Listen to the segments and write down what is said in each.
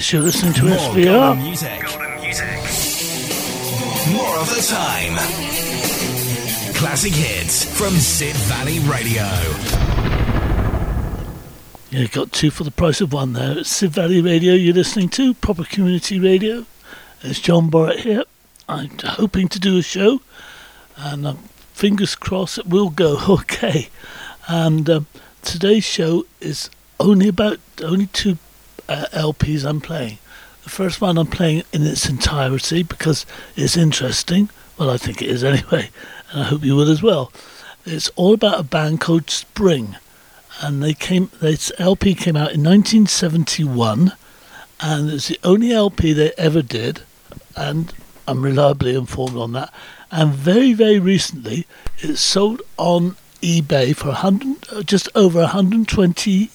Yes, you're listening to More SVR. golden music. More of the time. Classic hits from Sid Valley Radio. Yeah, you got two for the price of one there. It's Sid Valley Radio you're listening to, proper community radio. It's John Borrett here. I'm hoping to do a show, and fingers crossed it will go okay. And today's show is only two LPs I'm playing. The first one I'm playing in its entirety because it's interesting. Well, I think it is anyway, and I hope you will as well. It's all about a band called Spring, and this LP came out in 1971, and it's the only LP they ever did, and I'm reliably informed on that. And very, very recently, it sold on eBay for just over £128.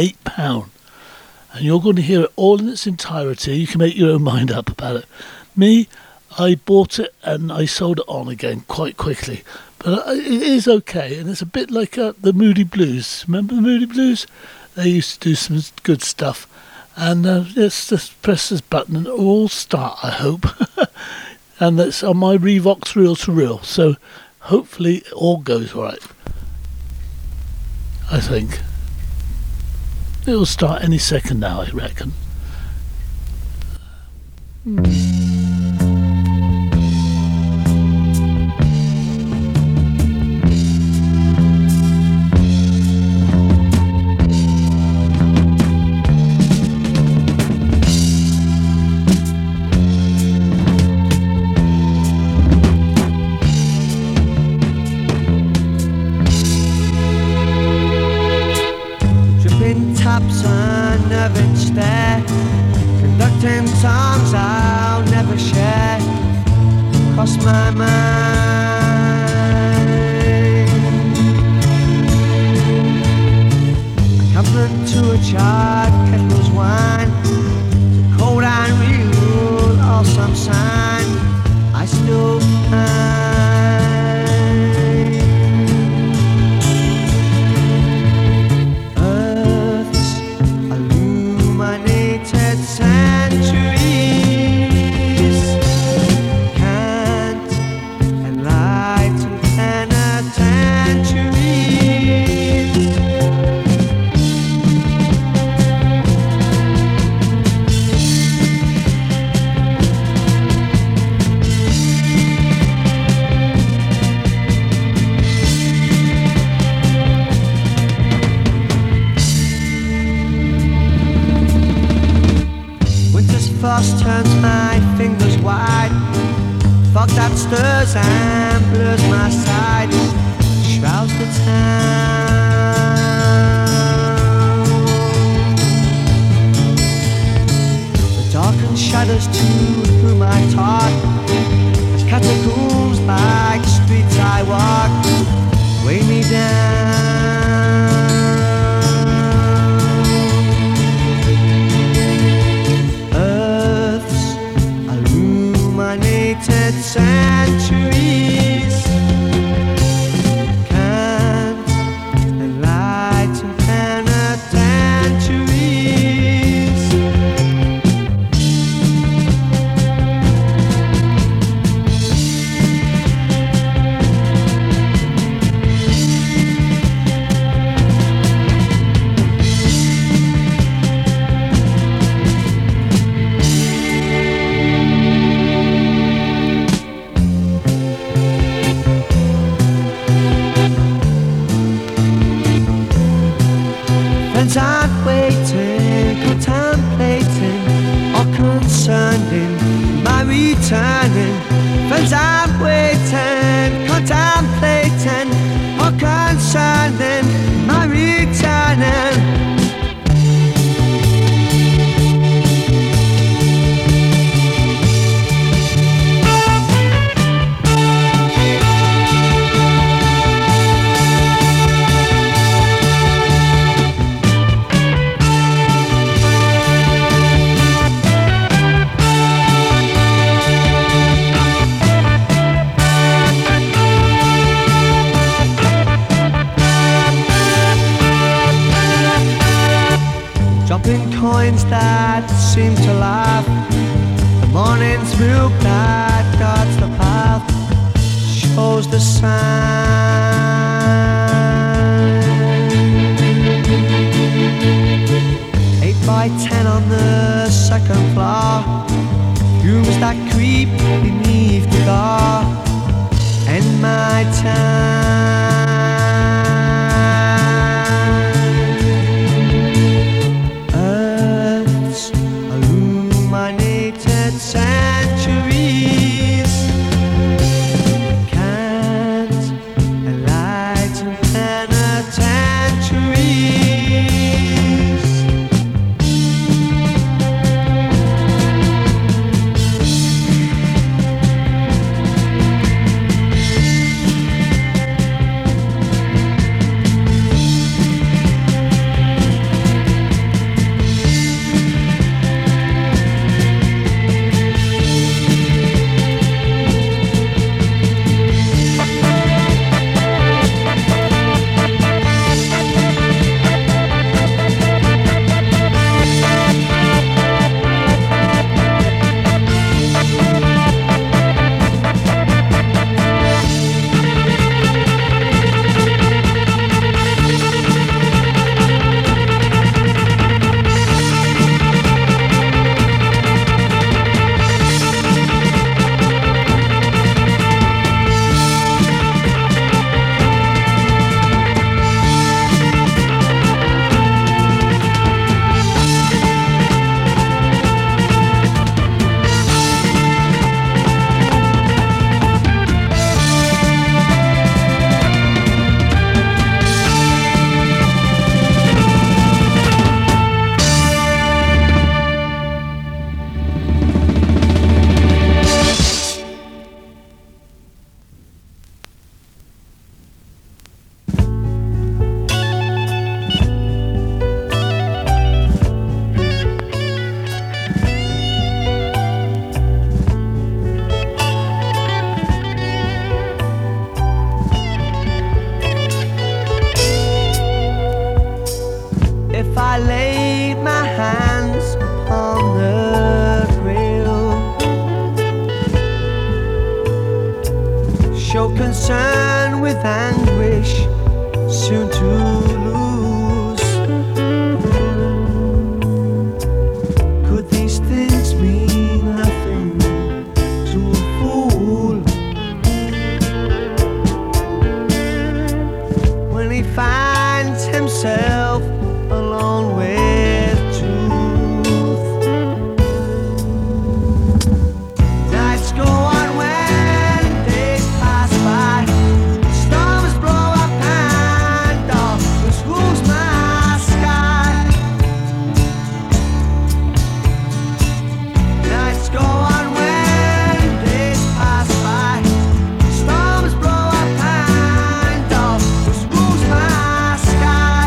And you're going to hear it all in its entirety. You can make your own mind up about it. Me, I bought it and I sold it on again quite quickly. But it is okay, and it's a bit like the Moody Blues. Remember the Moody Blues? They used to do some good stuff. And let's just press this button and it'll all start, I hope. And that's on my Revox reel to reel. So hopefully it all goes right. I think. It'll start any second now, I reckon. Taps unnerving stare, conducting songs I'll never share, cross my mind. Accompaniment to a charred kettle's wine, so cold and real, all some sign I still find. Centuries can't enlighten penitentiaries. Frost turns my fingers wide, fog that stirs and blurs my sight, shrouds the town. The darkened shadows to whom I talk, as catacombs like streets I walk, weigh me down. Centuries can't enlighten penitentiaries. I'm waiting, contemplating, or concerned in my returning. Friends, I'm waiting, contemplating, or concerned in my returning. coins that seem to laugh. The morning's milk that guards the path shows the sign. 8 by 10 on the second floor, fumes that creep beneath the door. And my time, Earth's illuminated centuries can't enlighten penitentiaries. If I laid my hands upon the grail, show concern with anguish soon to lose, could these things mean nothing to a fool when he finds himself alone with truth? Nights go on when days pass by, storms blow up and all which rules my sky. Nights go on when days pass by, storms blow up and all which rules my sky.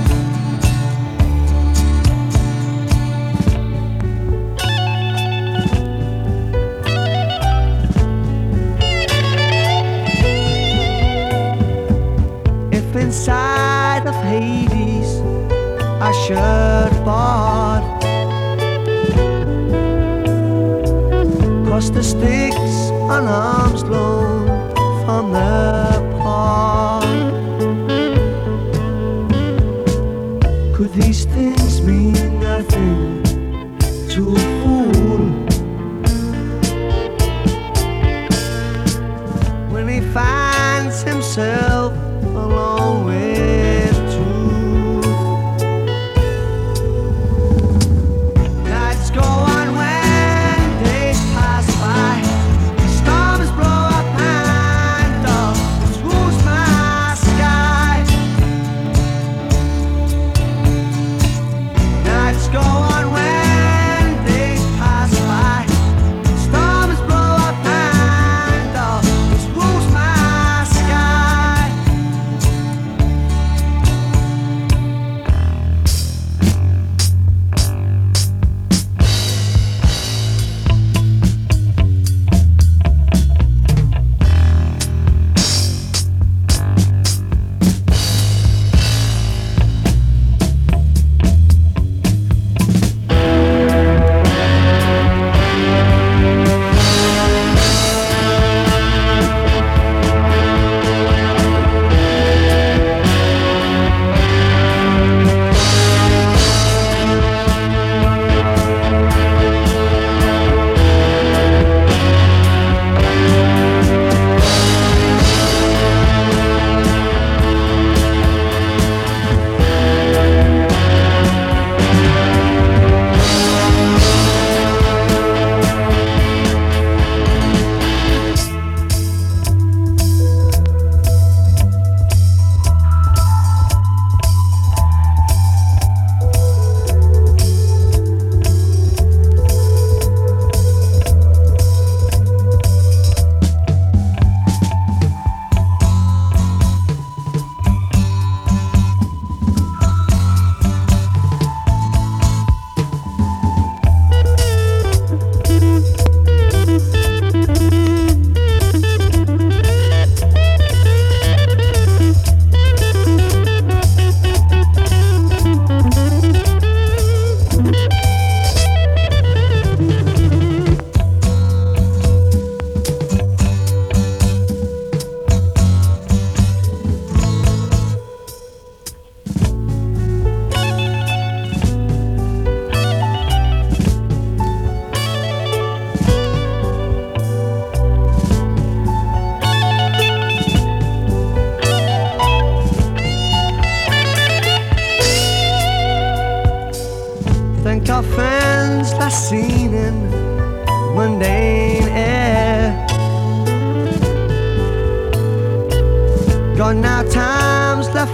If inside of Hades I should board, cross the sticks on arms long from the pond, could these things mean nothing to a fool when he finds himself alone with truth? Nights go on when days pass by, storms blow up and all which rules my sky.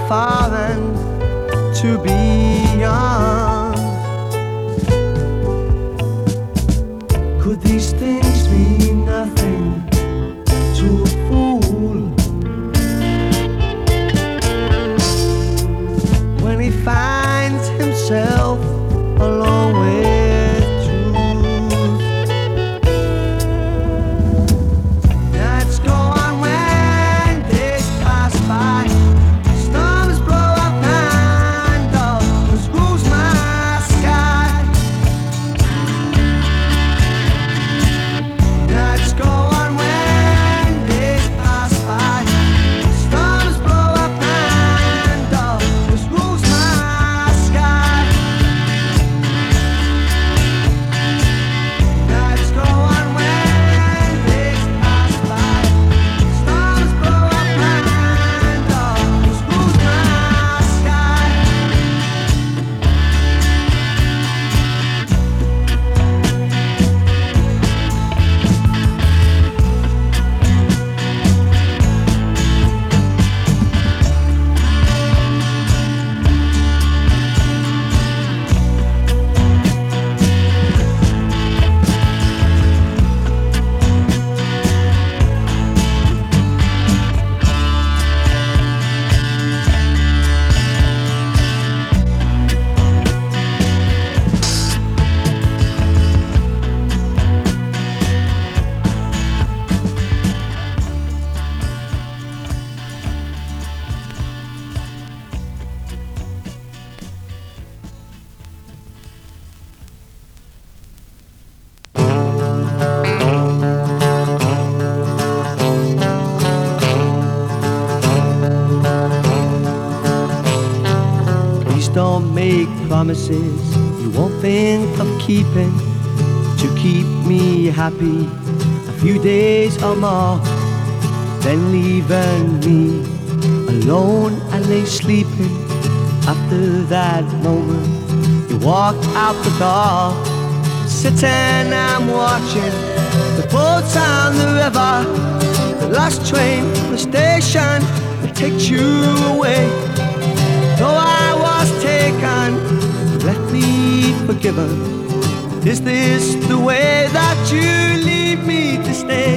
far and to beyond. Could these things mean nothing to a fool when he finds himself alone with truth? Nights go on when days pass by, storms blow up and darkness rules my sky. Nights go on when days pass by, storms blow up and darkness rules my sky. Nights go on when days pass by, storms blow up and darkness rules my sky. Please don't make promises you won't think of keeping to keep me happy a few days or more, then leaving me alone and lay sleeping. After that moment, you walked out the door, sitting I'm watching the boats on the river, the last train from the station that takes you away. Though I was taken, left me forgiven. Is this the way that you leave me to stay?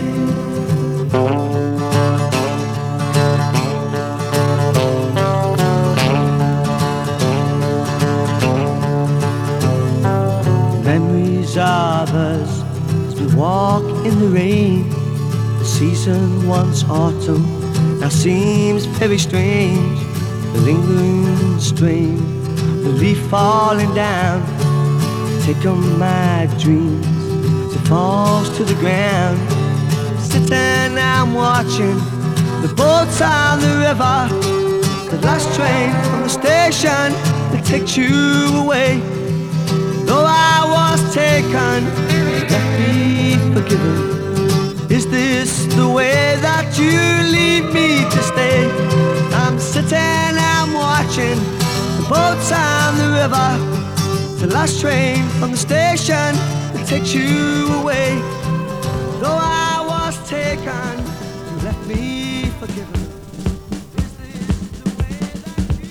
Memories of us as we walk in the rain. The season once autumn now seems very strange. The lingering strain, the leaf falling down, taking my dreams as it falls to the ground. Sitting I'm watching the boats on the river, the last train from the station that takes you away. Though I was taken, let me forgiven. Is this the way that you leave me to stay? I'm sitting, I'm watching the boats on the river, the last train from the station that takes you away. Though I was taken, you left me forgiven. Is this the way that you...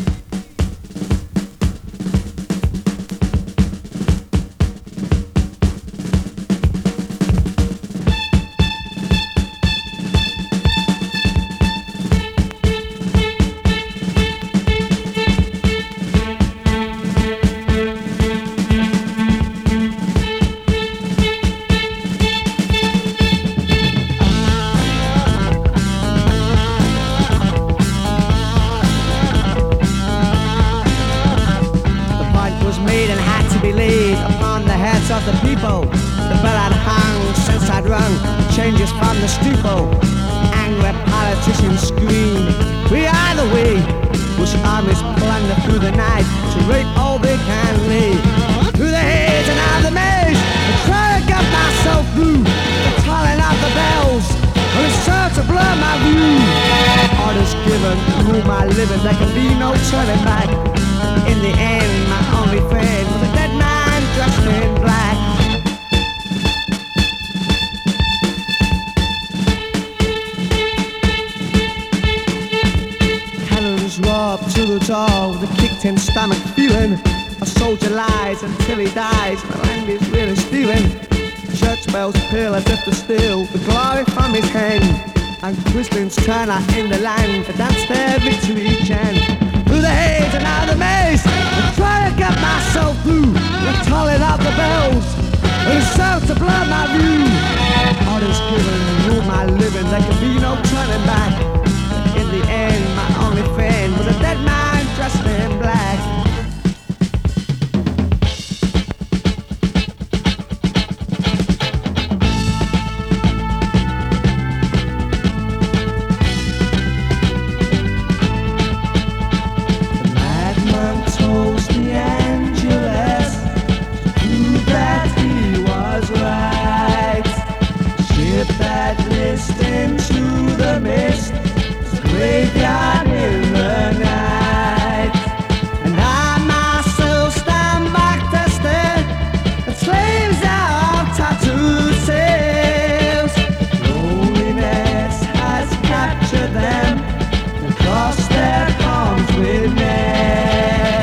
of the people, the bell had hung since I'd rung changes from the steeple. Angry politicians scream, we are the way, which armies plunder through the night to rape all they can lay. Through the haze and out the maze, I try to get myself through the tolling of the bells, and it's sure to blur my view. Orders given, rule my living, there can be no turning back. In the end, my only friend was a dead man dressed in black. Cannons roar tin stomach feeling. A soldier lies until he dies, and the land is really stealing. Church bells peal as if to steal the glory from his hand, and Christians turn out in the land to dance their victory chant. Through the haze and out of the maze, I try to get myself through the tolling of the bells, and it serves to blur my view. All is given, rule my living, there can be no turning back. In the end, my only friend was a dead man dressed in black. Graveyard in the night, and I myself stand back to stare at slaves of tattooed sails. Loneliness has captured them and crossed their palms with nails.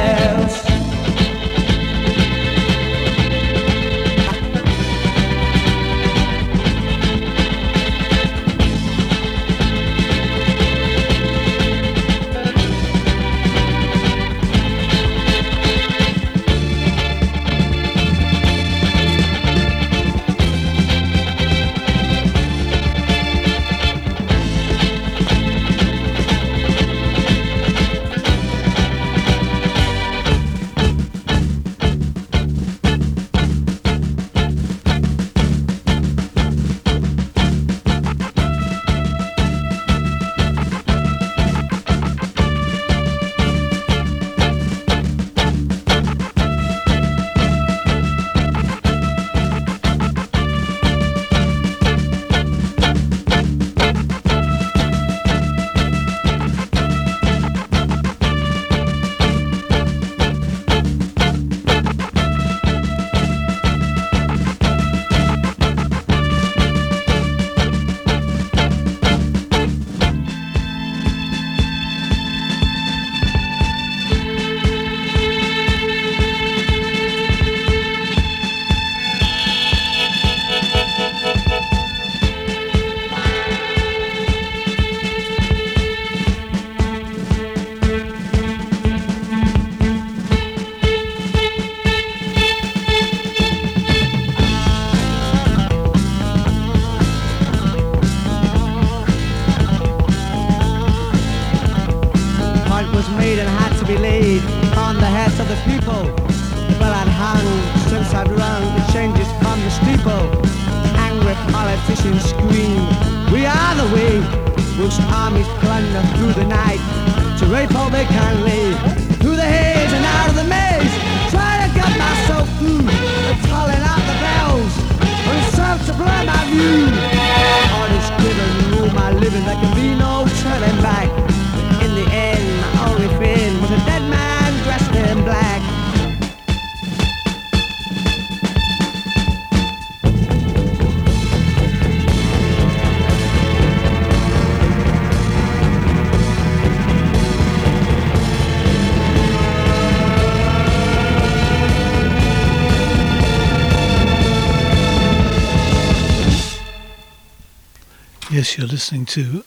Yes, you're listening to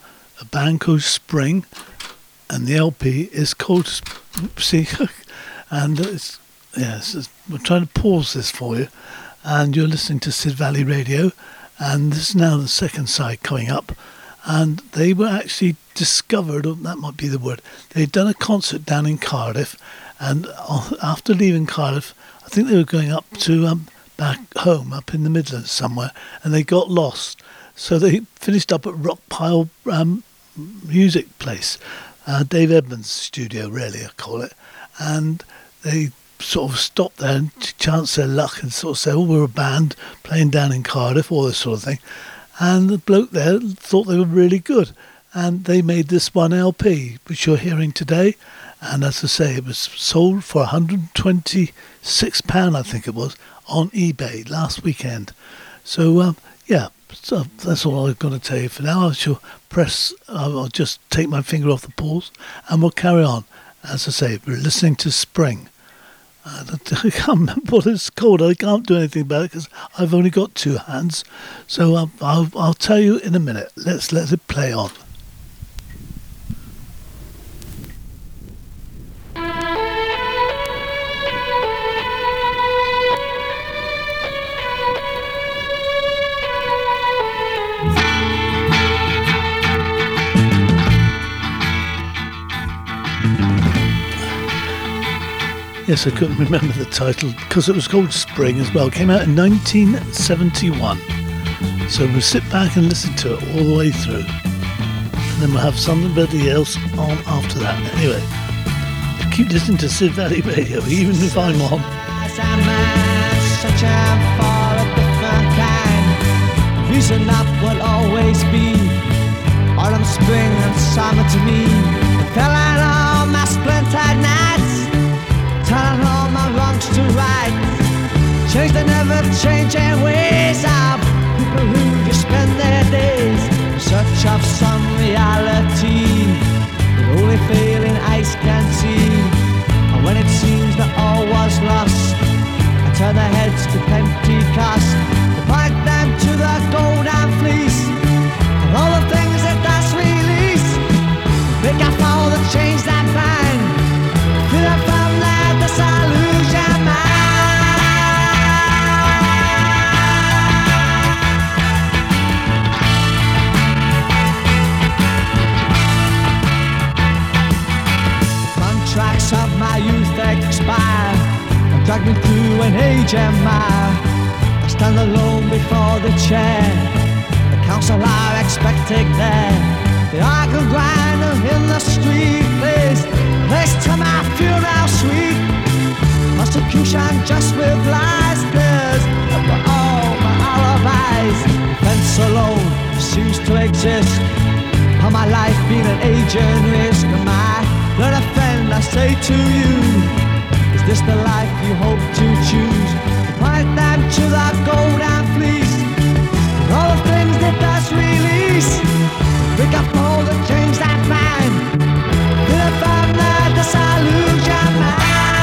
a band called Spring, and the LP is called See, and we're trying to pause this for you, and you're listening to Sid Valley Radio, and this is now the second side coming up, and they were actually discovered, or that might be the word, they'd done a concert down in Cardiff, and after leaving Cardiff, I think they were going up to back home, up in the Midlands somewhere, and they got lost. So they finished up at Rockpile Music Place, Dave Edmunds' studio, really, I call it. And they sort of stopped there and chanced their luck and sort of said, oh, we're a band playing down in Cardiff, all this sort of thing. And the bloke there thought they were really good. And they made this one LP, which you're hearing today. And as I say, it was sold for £126, I think it was, on eBay last weekend. So, so that's all I've got to tell you for now. I'll just take my finger off the pause and we'll carry on. As I say, we're listening to Spring. I can't remember what it's called. I can't do anything about it because I've only got two hands. So I'll tell you in a minute. Let's let it play on. Yes, I couldn't remember the title because it was called Spring as well. It came out in 1971. So we'll sit back and listen to it all the way through. And then we'll have somebody else on after that. Anyway, keep listening to Sid Valley Radio, even if I'm on. Reason up will always be autumn, spring, and summer to me. Telling all my splintered nights, telling all my wrongs to right. Change the never-changing ways of people who just spend their days in search of some reality that only failing eyes can see. And when it seems that all was lost, I turn their heads to Pentecost, to point them to the golden fleece and all the things that does release. Pick up all the chains that bind, fill up from that disillusionment. Contracts of my youth expire and drag me through an aging mire. I stand alone before the chair, the council are expecting there. The argue grinder in the street plays to my funeral suite. Prosecution just with lies, clears up for all my alibis. Defense alone seems to exist. How my life been an agent risk? Am I not a friend? I say to you, is this the life you hope to choose? To point them to the golden fleece and all the things that does release. Pick up all the chains that bind, fill from the disillusionment.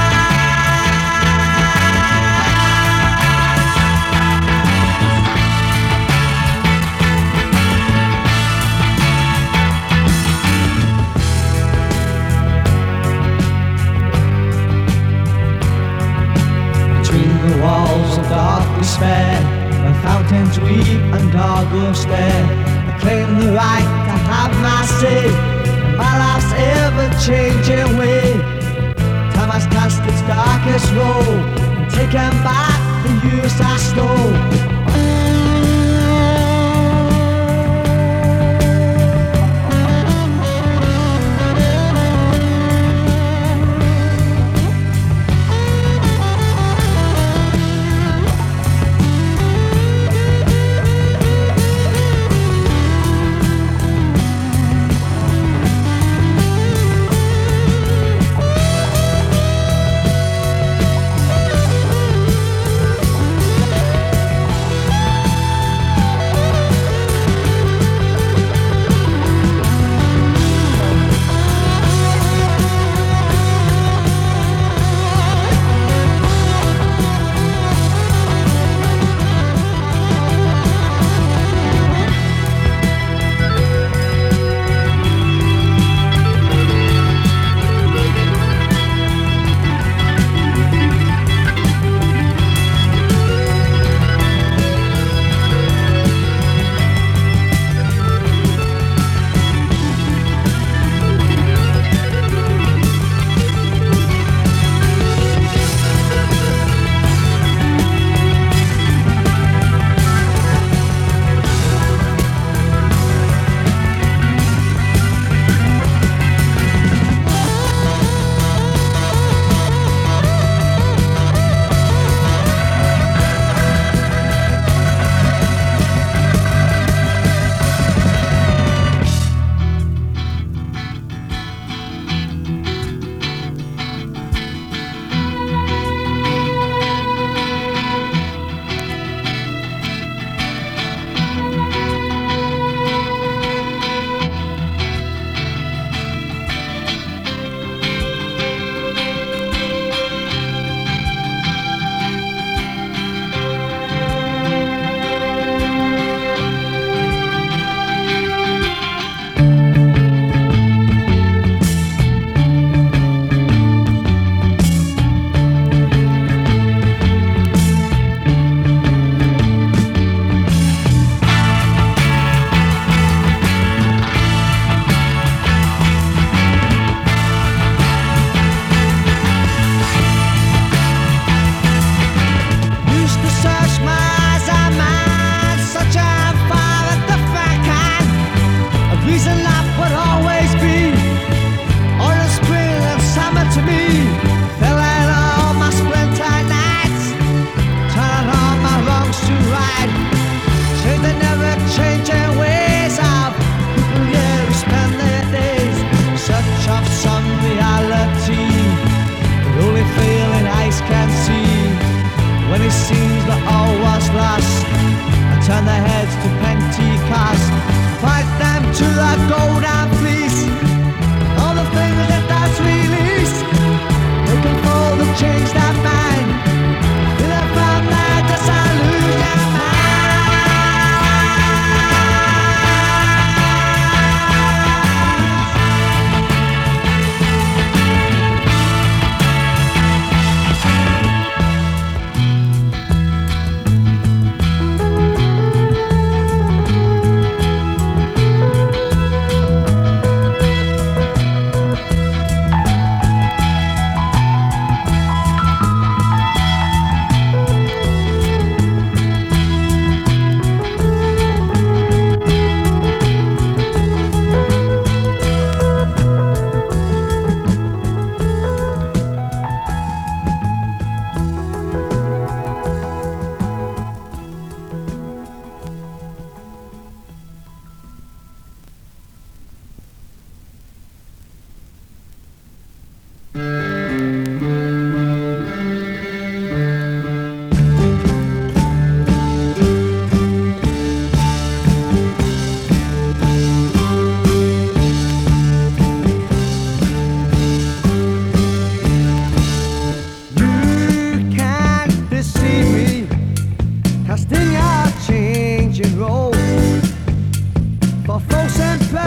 Between the walls of dark despair, where fountains weep and gargoyles stare, I claim the right to have my say in my life's ever-changing way. Time has cast its darkest role and taken back the years I stole.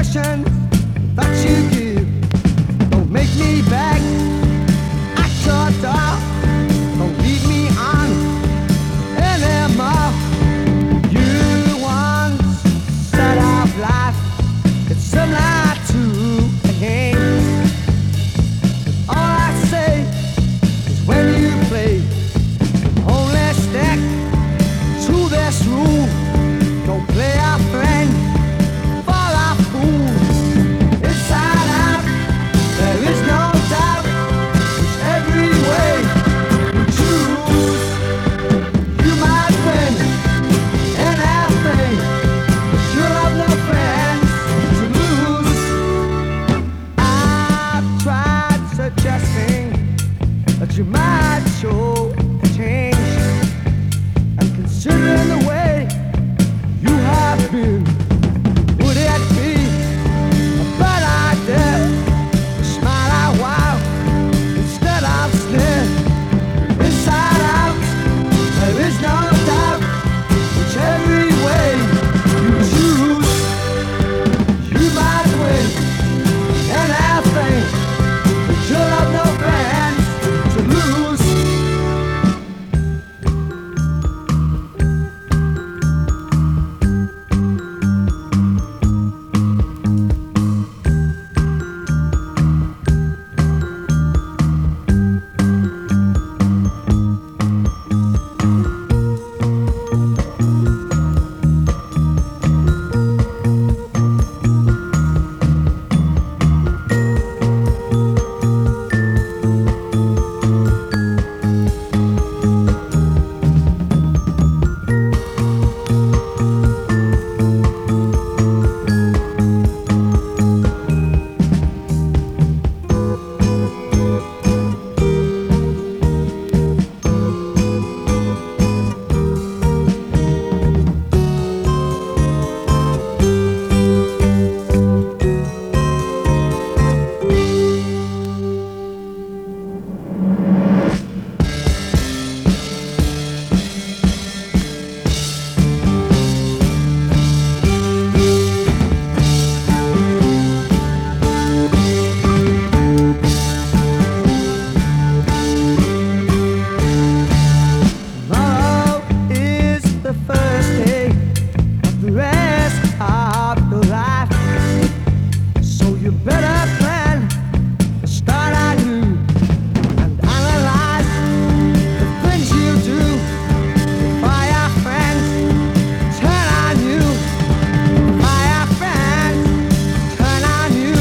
expression that you give. Don't make me beg at your door. Don't lead me on anymore. You once said of life, it's similar to a game. All I say is when you play, only stick to this rule. Don't play our friend for a fool. Inside out, there is no doubt. It's every way you choose. You might win anything, but you'll have no friends to lose. I've tried suggesting that you might show a change, and considering the way you have been, would it be a bad idea to smile out wild instead of sneer? Inside out, there is no doubt. Which every way you choose, you might win anything, but you'll have no friends to lose. Tomorrow is the first day of the rest of your life, so you better plan to start anew and analyze the things you do before your friends turn on you. Before your friends turn on you.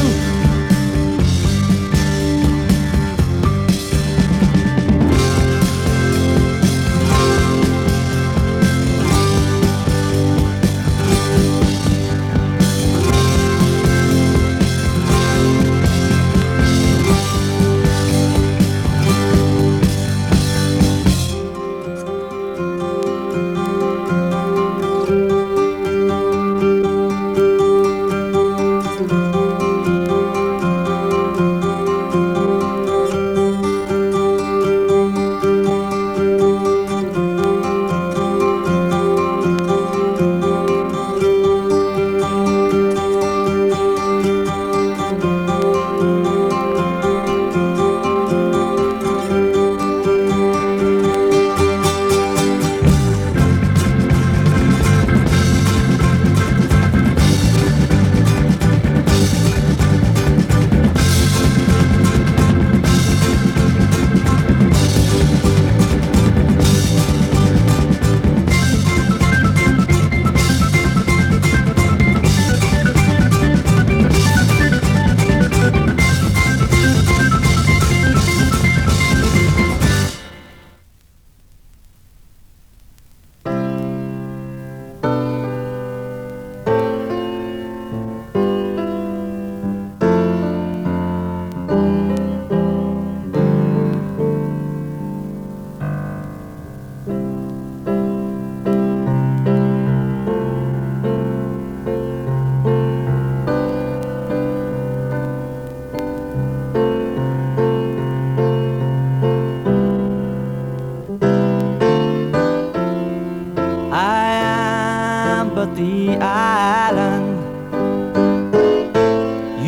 but the island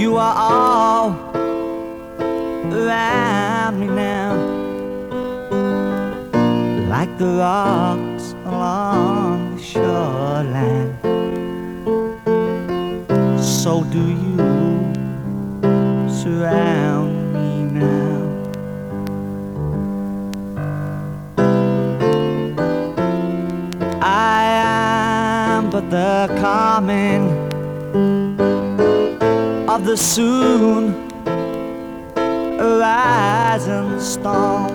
You are all around me now, like the rocks along the shoreline. So do you surround me now. I am but the coming of the soon arising storm.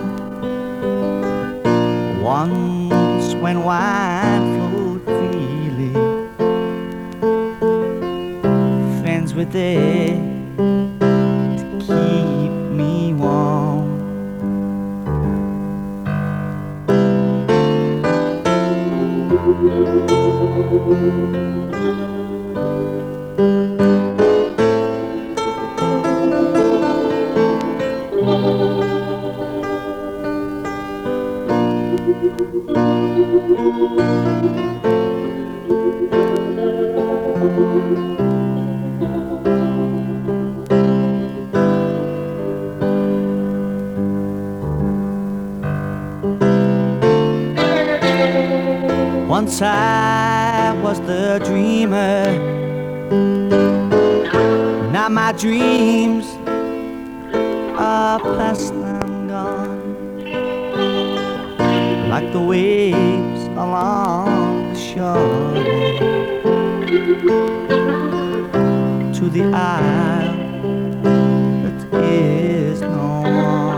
Once when wine flowed freely, friends were there to keep me warm. Once I was the dreamer, now my dreams are past and gone, like the waves along the shore, to the isle that is no more.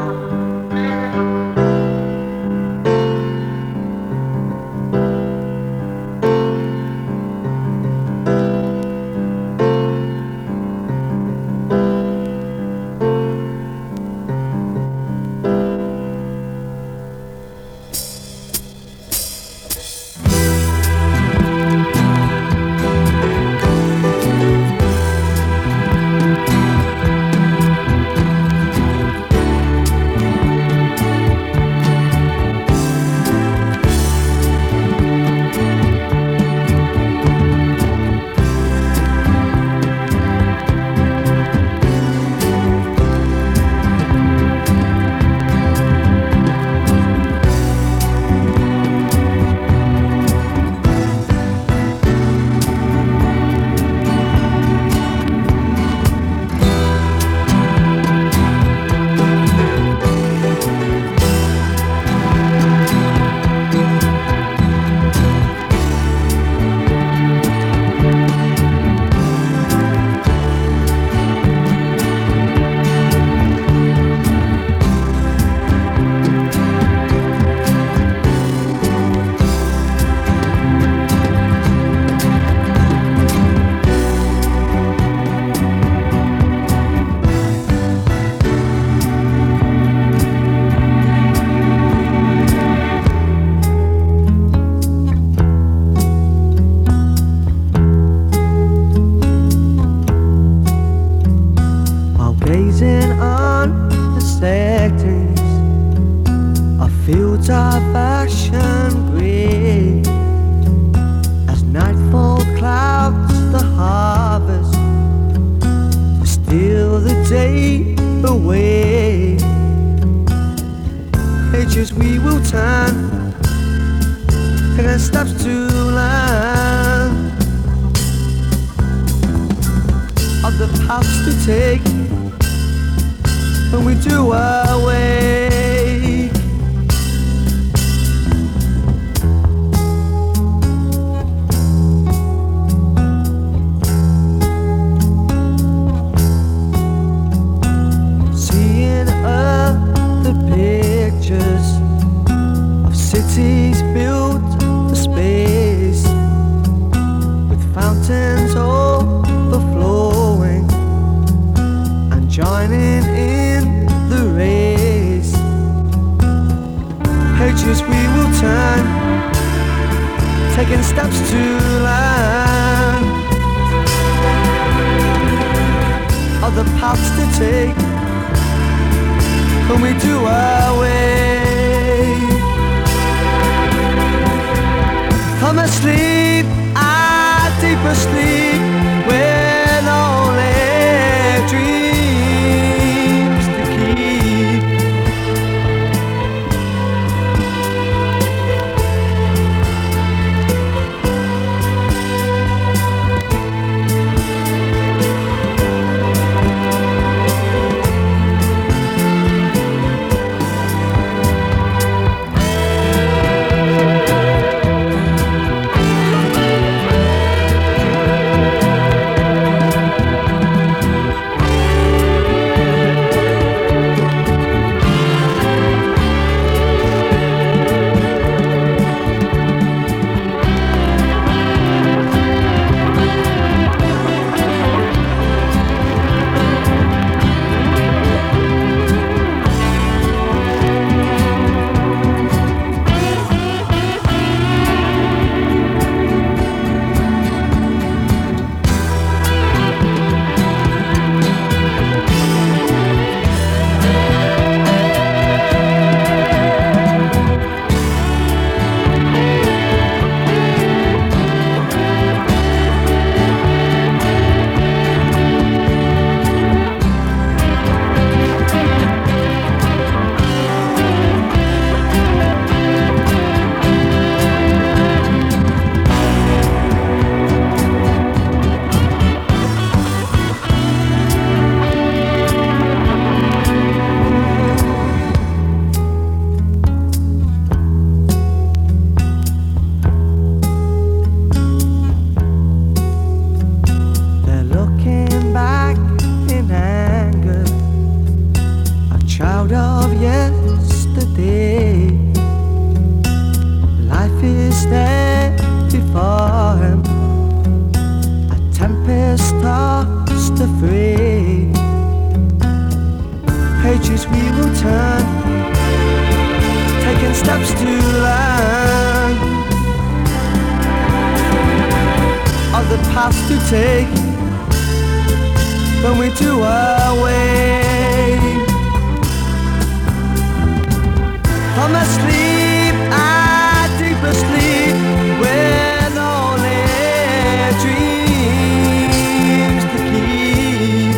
Gazing on the sectors of fields of ashen grey, as nightfall clouds the harvest to steal the day away. Pages we will turn, taking steps to learn of the paths to take when we do awake. Seeing the pictures of cities built for space, with fountains overflowing and joining in the race. Pages we will turn, taking steps to learn of the paths to take when we do away. Come asleep, deep asleep, with only steps to learn of the path to take when we two away from asleep and deep asleep with only dreams to keep.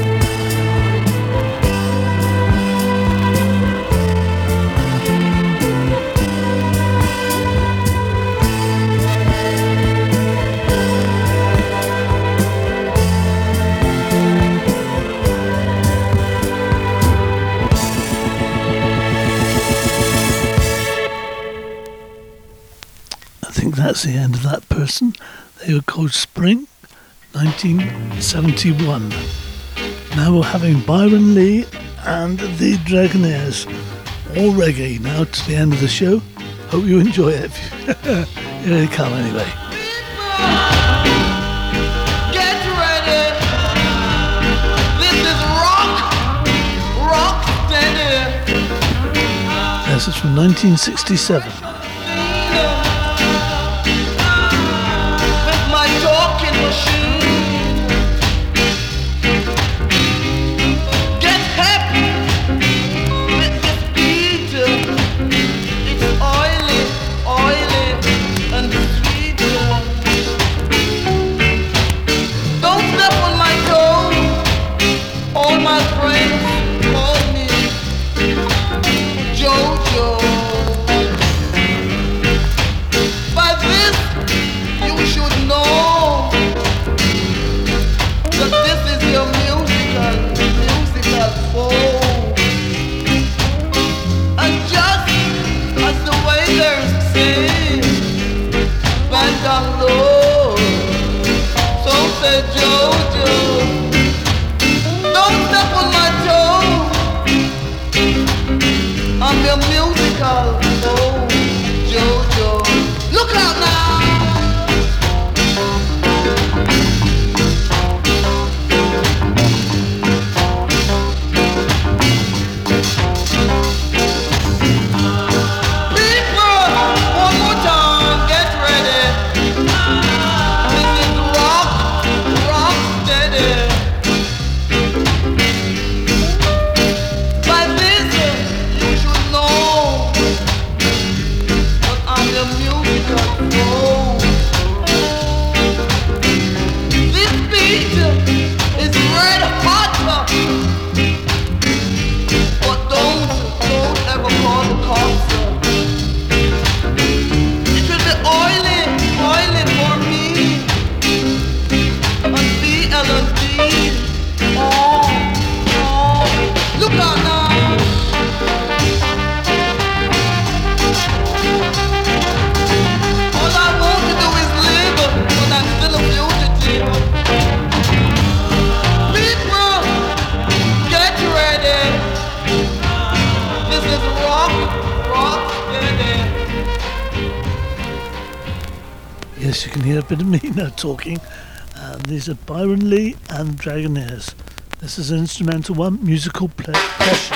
I think that's the end of that person. They were called Spring, 1971. Now we're having Byron Lee and the Dragonaires. All reggae now to the end of the show. Hope you enjoy it. Here they come anyway. Get ready. This is rock steady. This is from 1967. With my talking machine. Get happy with this beat. It's oily and sweet. Don't step on my toe. All my friends call me Jojo. By this, you should know that this is your musical phone. And just as the waiters say, bend down low. So said Jojo. Don't step on my toe. I'm your musical phone, Jojo. Look out now. People, one more time, get ready. This is rock steady. By this, you should know that I'm your musical phone. This beat is red hot. But don't ever call the cops. It will be oily for me. And BL&D. Oh, look out now. All I want to do is live, but I'm still a fugitive. People, get ready. This is rock steady. Yes, you can hear a bit of me now talking. And these are Byron Lee and Dragonaires. This is an instrumental one, musical pleasure.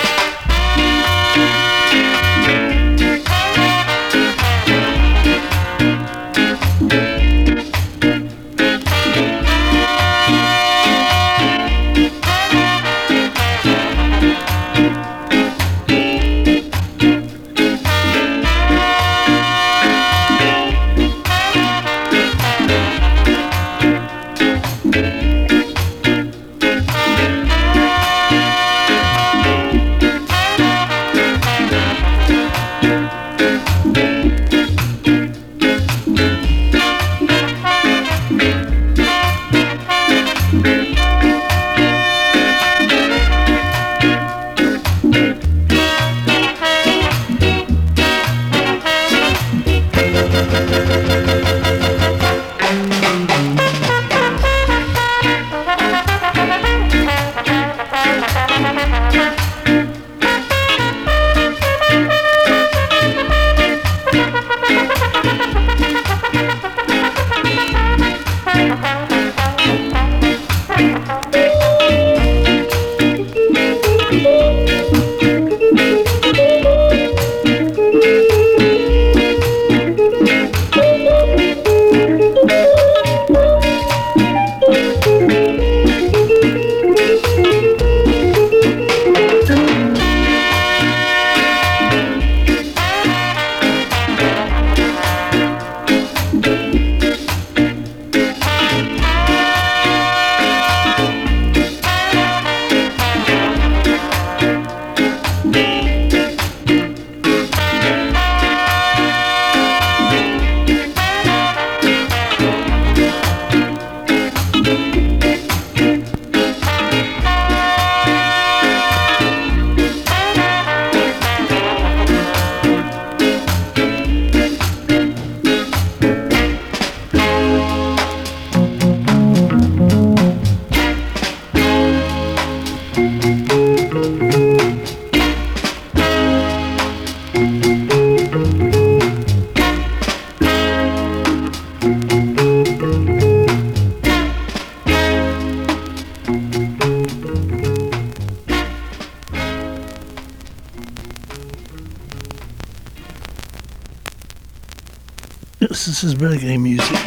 thinks this is reggae music.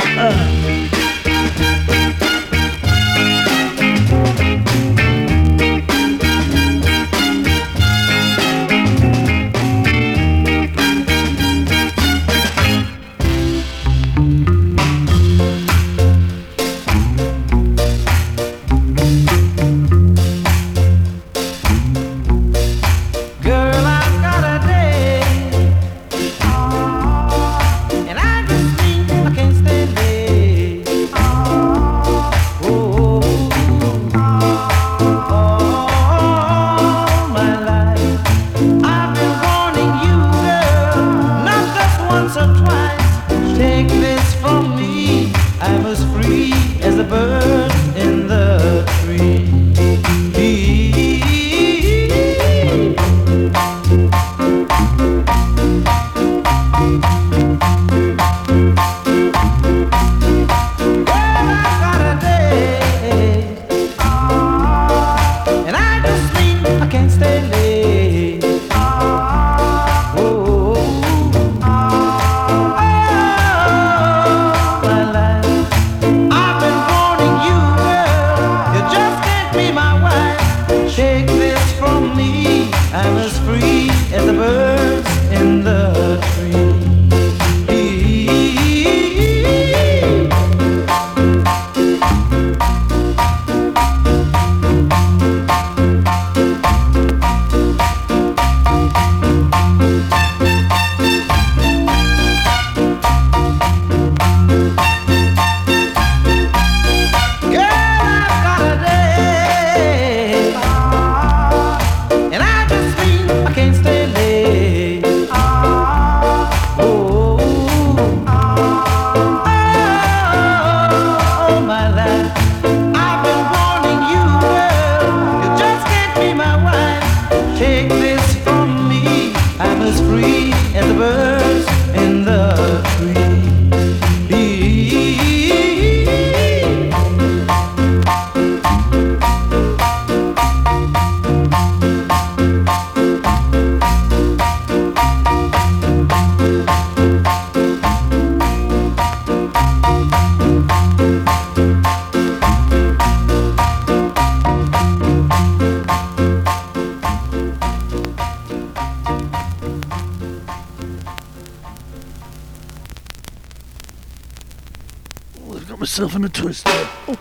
Myself in a twist there. Oh.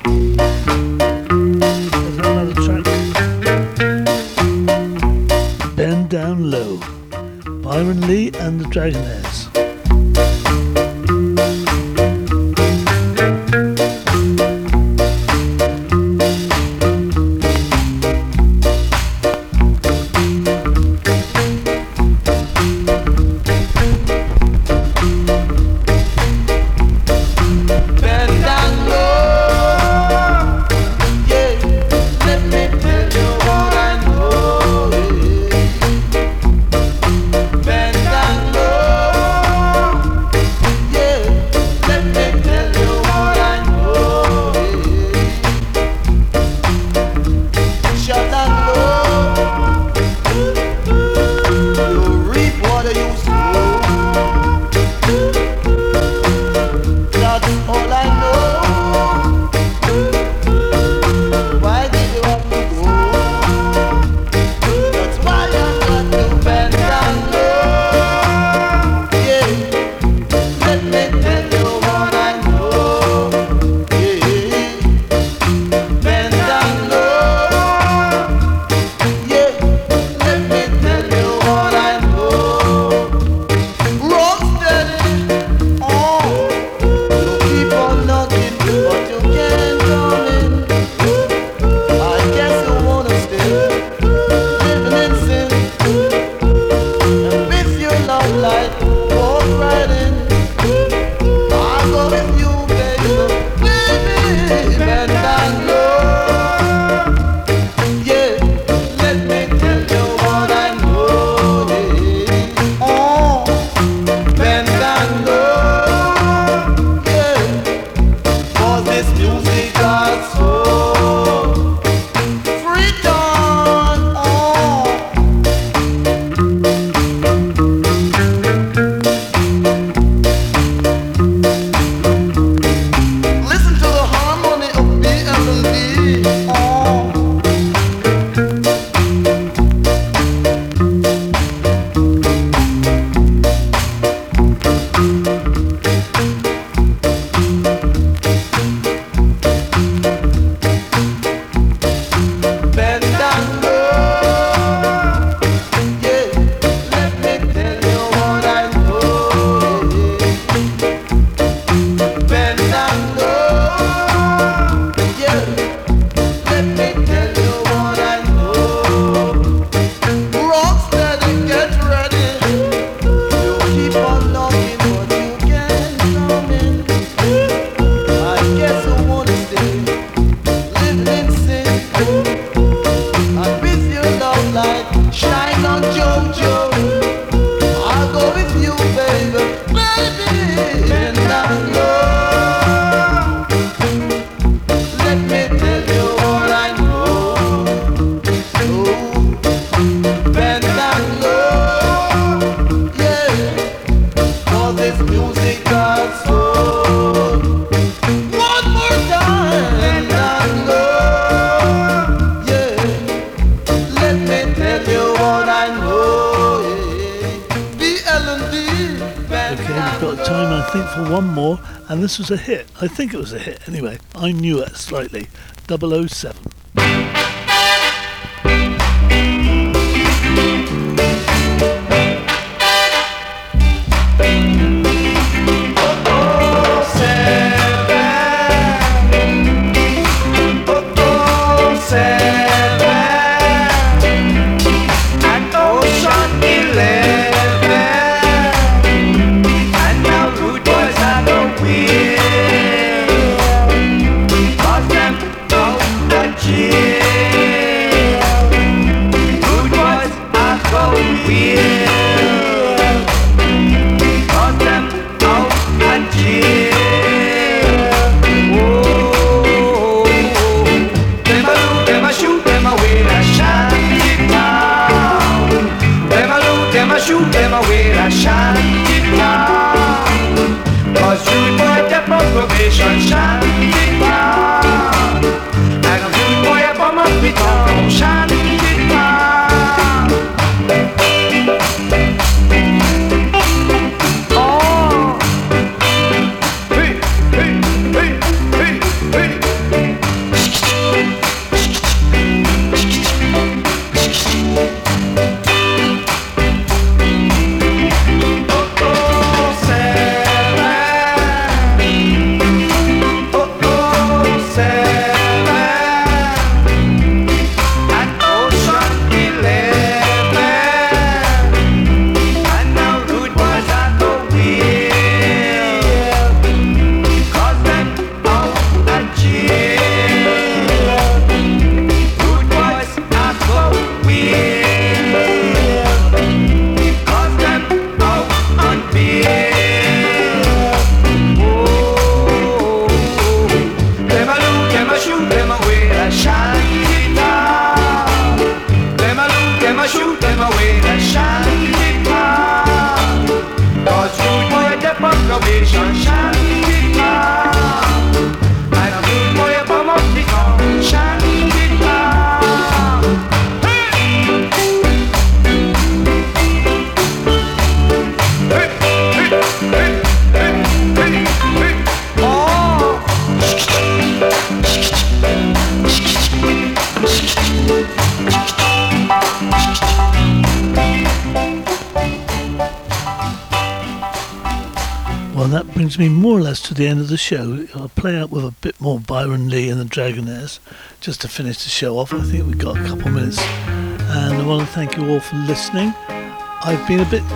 There's another track. Bend Down Low. Byron Lee and the Dragonaires. one more, and this was a hit. I think it was a hit anyway. I knew it slightly. 007. Shoot them away like shanty town. Cause you boy up on probation, shanty town. And a good boy up on my feet on shanty town. Oh, hey, hey, hey, hey, hey. Shoot them away like shanty town. Cause rude boy the probation shanty town. And a rude boy up on the town shanty town. Hey! Hey, hey, hey, hey, hey, hey. Oh! Well, that brings me more or less to the end of the show. I'll play out with a bit more Byron Lee and the Dragonaires just to finish the show off. I think we've got a couple of minutes. And I want to thank you all for listening. I've been a bit...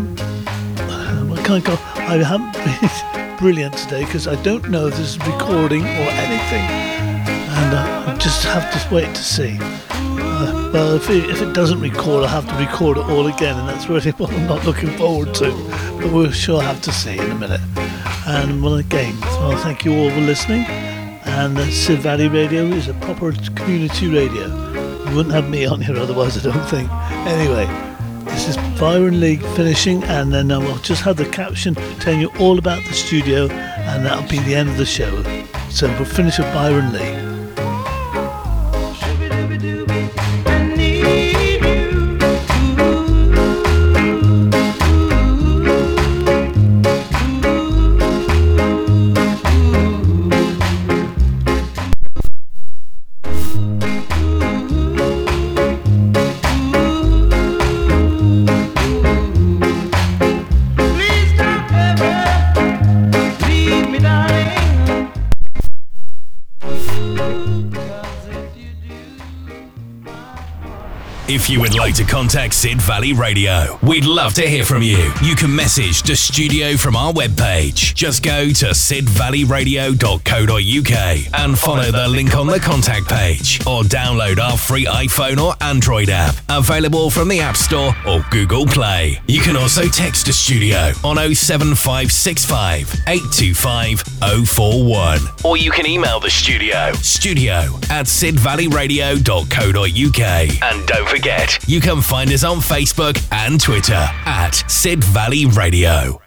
I haven't been brilliant today because I don't know if this is recording or anything. And I just have to wait to see. Well, if it doesn't record, I'll have to record it all again, and that's really what I'm not looking forward to. But we'll sure have to see in a minute. And well, again, so thank you all for listening. And Sid Valley Radio is a proper community radio. You wouldn't have me on here otherwise, I don't think. Anyway, this is Byron Lee finishing, and then I'll just have the caption telling you all about the studio, and that'll be the end of the show. So we'll finish with Byron Lee. If you would like to contact Sid Valley Radio, we'd love to hear from you. You can message the studio from our webpage. Just go to sidvalleyradio.co.uk and follow the link on the contact page, or download our free iPhone or Android app, available from the App Store or Google Play. You can also text the studio on 07565 825 041, or you can email the studio @sidvalleyradio.co.uk. And don't forget, you can find us on Facebook and Twitter @Sid Valley Radio.